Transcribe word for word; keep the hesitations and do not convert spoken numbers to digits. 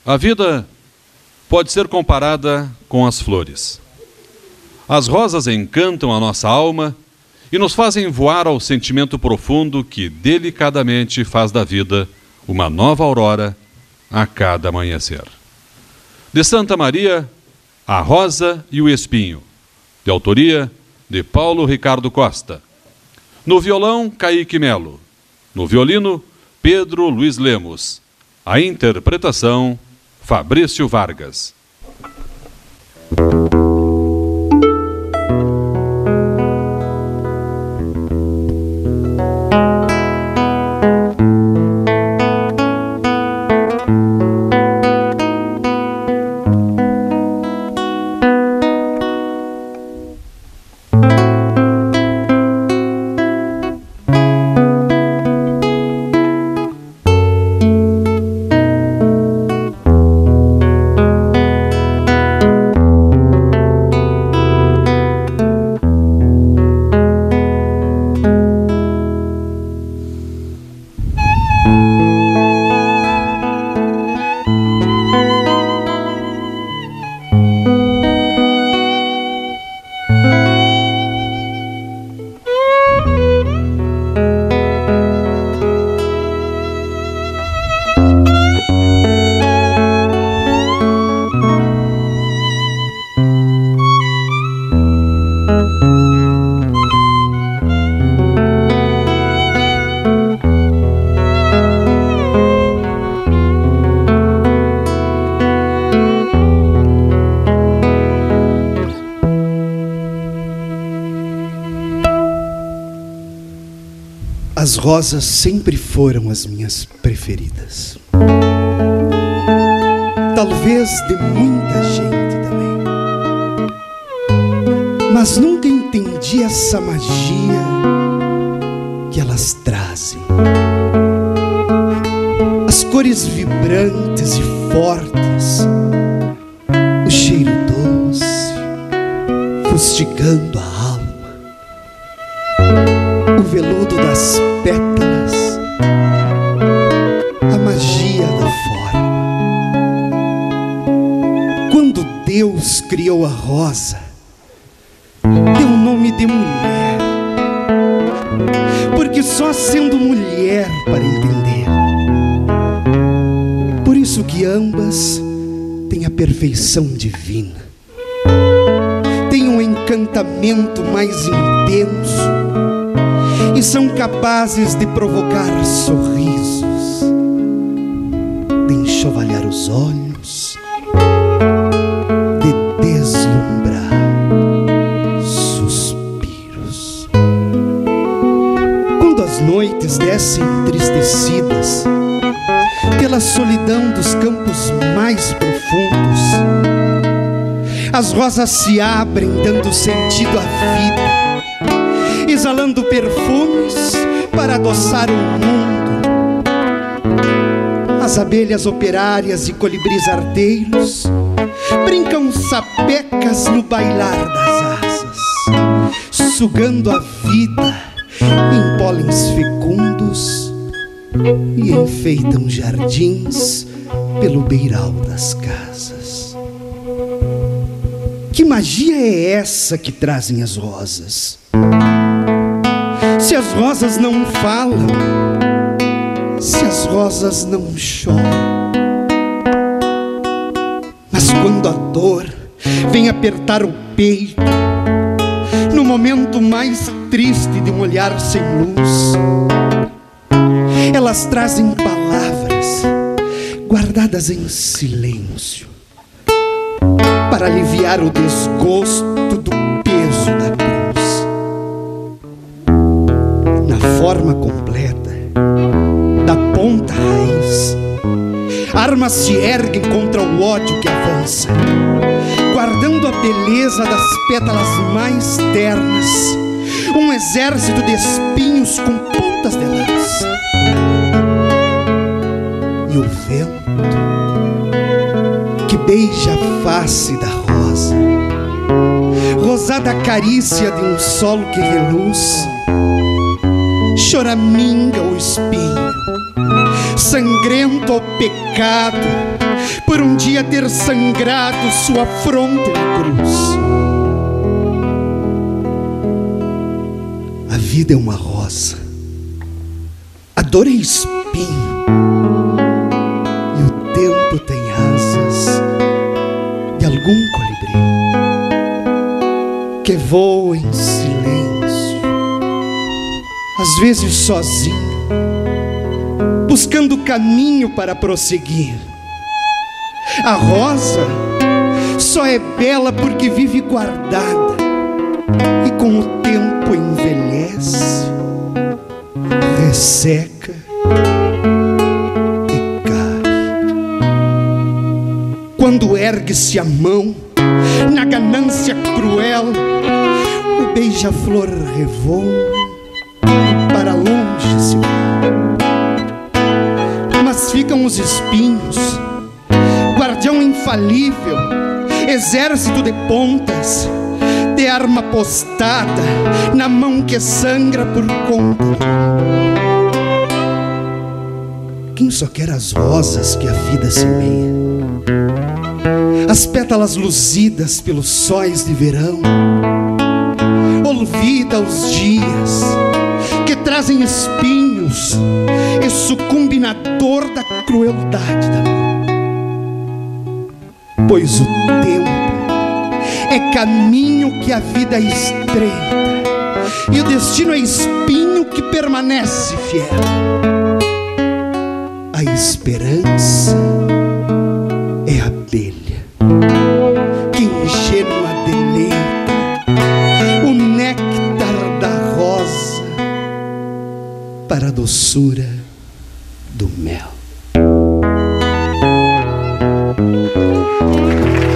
A vida pode ser comparada com as flores. As rosas encantam a nossa alma e nos fazem voar ao sentimento profundo que delicadamente faz da vida uma nova aurora a cada amanhecer. De Santa Maria, A Rosa e o Espinho, de autoria de Paulo Ricardo Costa. No violão, Caíque Melo. No violino, Pedro Luiz Lemos. A interpretação, Fabrício Vargas. As rosas sempre foram as minhas preferidas. Talvez de muita gente também. Mas nunca entendi essa magia que elas trazem. As cores vibrantes e fortes, o cheiro doce, fustigando a alma, o veludo das pétalas, a magia da forma. Quando Deus criou a rosa, deu o nome de mulher, porque só sendo mulher para entender. Por isso que ambas têm a perfeição divina, têm um encantamento mais intenso e são capazes de provocar sorrisos, de enxovalhar os olhos, de deslumbrar suspiros. Quando as noites descem entristecidas pela solidão dos campos mais profundos, as rosas se abrem dando sentido à vida, exalando perfumes para adoçar o mundo. As abelhas operárias e colibris arteiros brincam sapecas no bailar das asas, sugando a vida em pólens fecundos, e enfeitam jardins pelo beiral das casas. Que magia é essa que trazem as rosas? Se as rosas não falam, se as rosas não choram, mas quando a dor vem apertar o peito, no momento mais triste de um olhar sem luz, elas trazem palavras guardadas em silêncio para aliviar o desgosto do peso da cruz. Na forma completa, da ponta à raiz, armas se erguem contra o ódio que avança, guardando a beleza das pétalas mais ternas, um exército de espinhos com pontas de lança. E o vento que beija a face da rosa, rosada carícia de um solo que reluz, choraminga o espinho, sangrento ao pecado, por um dia ter sangrado sua fronte na cruz. A vida é uma rosa, a dor é espinho, e o tempo tem asas de algum colibri que voa em silêncio, às vezes sozinho, buscando caminho para prosseguir. A rosa só é bela porque vive guardada, e com o tempo envelhece, resseca e cai. Quando ergue-se a mão na ganância cruel, o beija-flor revoa para longe se vai. Mas ficam os espinhos, guardião infalível, exército de pontas, de arma postada na mão que sangra por conta. Quem só quer as rosas que a vida semeia, as pétalas luzidas pelos sóis de verão, olvida os dias que trazem espinhos e sucumbe na dor da crueldade da mão. Pois o tempo é caminho que a vida estreita, e o destino é espinho que permanece fiel. A esperança é abelha que ingênua deleita o néctar da rosa para a doçura do mel.